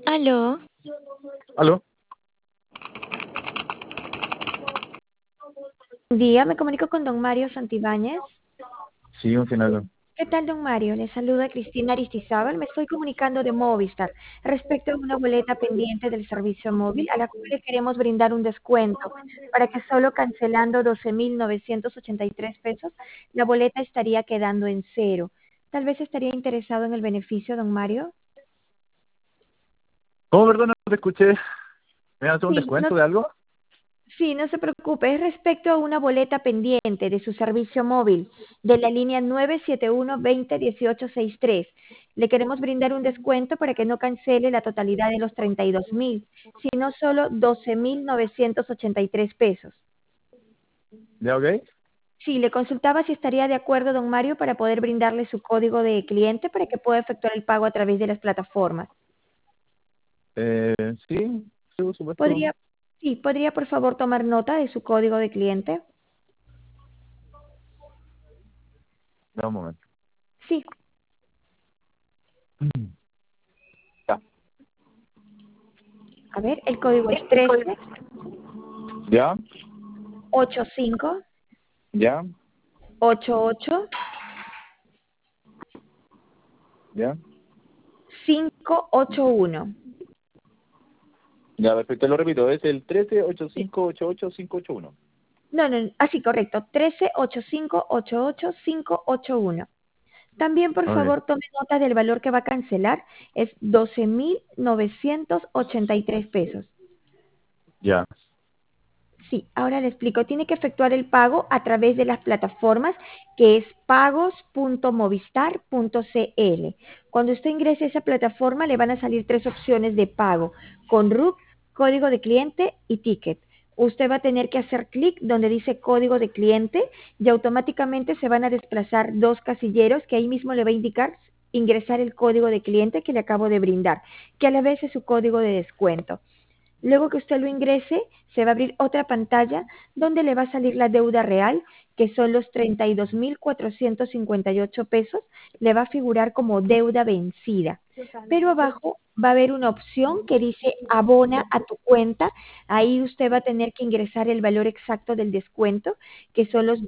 Aló, ¿Aló? Buen día, me comunico con don Mario Santibáñez. Sí, un final. ¿Qué tal, don Mario? Le saluda Cristina Aristizábal. Me estoy comunicando de Movistar respecto a una boleta pendiente del servicio móvil a la cual le queremos brindar un descuento para que solo cancelando 12.983 pesos la boleta estaría quedando en cero. Tal vez estaría interesado en el beneficio, don Mario. ¿Cómo, perdón? No te escuché. ¿Me hace un Sí, no, descuento de algo? sí, no se preocupe, es respecto a una boleta pendiente de su servicio móvil de la línea 971-201863. Le queremos brindar un descuento para que no cancele la totalidad de los 32.000, sino solo 12.983 pesos. ¿Ya, ok? Sí, le consultaba si estaría de acuerdo, don Mario, para poder brindarle su código de cliente para que pueda efectuar el pago a través de las plataformas. Eh, sí, sí, por supuesto. ¿Podría, sí, podría por favor tomar nota de su código de cliente? Da un momento. Sí, Ya. a ver, el código es 13 ¿Ya? 85 ¿Ya? 88 ¿Ya? 581. Ya, perfecto. Lo repito, es el Sí. 1385885581. No, no, así correcto. 13 85 88 581. También, por Ok. favor, tome nota del valor que va a cancelar. Es 12.983 pesos. Ya. Sí, ahora le explico. Tiene que efectuar el pago a través de las plataformas que es pagos.movistar.cl. Cuando usted ingrese a esa plataforma le van a salir tres opciones de pago, con RUC, código de cliente y ticket. Usted va a tener que hacer clic donde dice código de cliente y automáticamente se van a desplazar dos casilleros que ahí mismo le va a indicar ingresar el código de cliente que le acabo de brindar, que a la vez es su código de descuento. Luego que usted lo ingrese, se va a abrir otra pantalla donde le va a salir la deuda real, que son los 32.458 pesos, le va a figurar como deuda vencida. Pero abajo va a haber una opción que dice abona a tu cuenta. Ahí usted va a tener que ingresar el valor exacto del descuento, que son los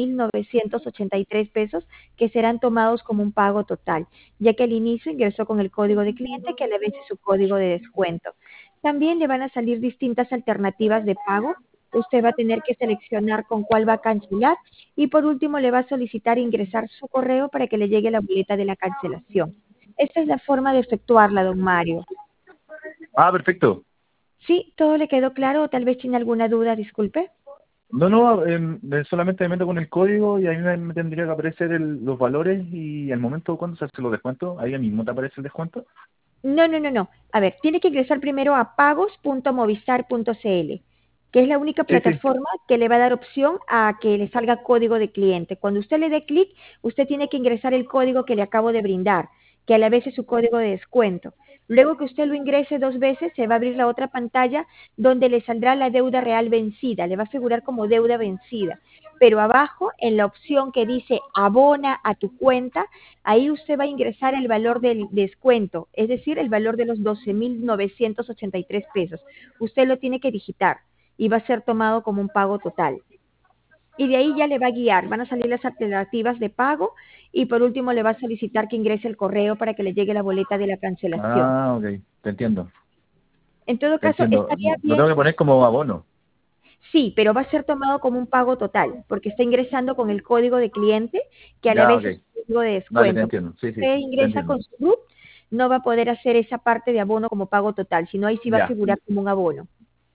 12.983 pesos, que serán tomados como un pago total, ya que al inicio ingresó con el código de cliente, que a la vez es su código de descuento. También le van a salir distintas alternativas de pago. Usted va a tener que seleccionar con cuál va a cancelar y por último le va a solicitar ingresar su correo para que le llegue la boleta de la cancelación. Esta es la forma de efectuarla, don Mario. Ah, perfecto. ¿Sí? ¿Todo le quedó claro o tal vez tiene alguna duda? Disculpe. No, no, solamente me meto con el código y ahí me tendría que aparecer los valores y el momento cuando se hace los descuentos. Ahí mismo te aparece el descuento. No, no, no, no. A ver, tiene que ingresar primero a pagos.movistar.cl, que es la única Sí, sí. plataforma que le va a dar opción a que le salga código de cliente. Cuando usted le dé clic, usted tiene que ingresar el código que le acabo de brindar, que a la vez es su código de descuento. Luego que usted lo ingrese dos veces, se va a abrir la otra pantalla donde le saldrá la deuda real vencida, le va a figurar como deuda vencida. Pero abajo, en la opción que dice abona a tu cuenta, ahí usted va a ingresar el valor del descuento, es decir, el valor de los 12.983 pesos. Usted lo tiene que digitar y va a ser tomado como un pago total. Y de ahí ya le va a guiar, van a salir las alternativas de pago y por último le va a solicitar que ingrese el correo para que le llegue la boleta de la cancelación. Ah, ok. Te entiendo. En todo Te caso, entiendo. estaría Lo bien, tengo que poner como abono. sí, pero va a ser tomado como un pago total, porque está ingresando con el código de cliente, que a la Ya, vez ok. es un código de Vale, te descuento. entiendo. Sí, sí. Usted Te ingresa entiendo. con su RUT, no va a poder hacer esa parte de abono como pago total, sino ahí sí va a Ya. figurar como un abono.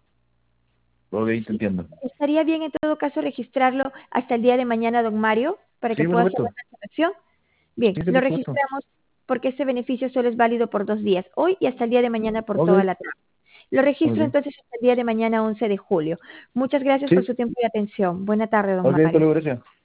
Ok, te Sí. entiendo. Estaría bien en todo caso registrarlo hasta el día de mañana, don Mario, para que Sí, por pueda hacer la supuesto. cancelación. Bien, Sí, sí, lo por supuesto. registramos porque este beneficio solo es válido por 2 días, hoy y hasta el día de mañana por Ok, toda la tarde. Lo registro ok. entonces hasta el día de mañana, 11 de julio. Muchas gracias por Sí, su tiempo y atención. Buena tarde, don ok, te Mario. lo gracias.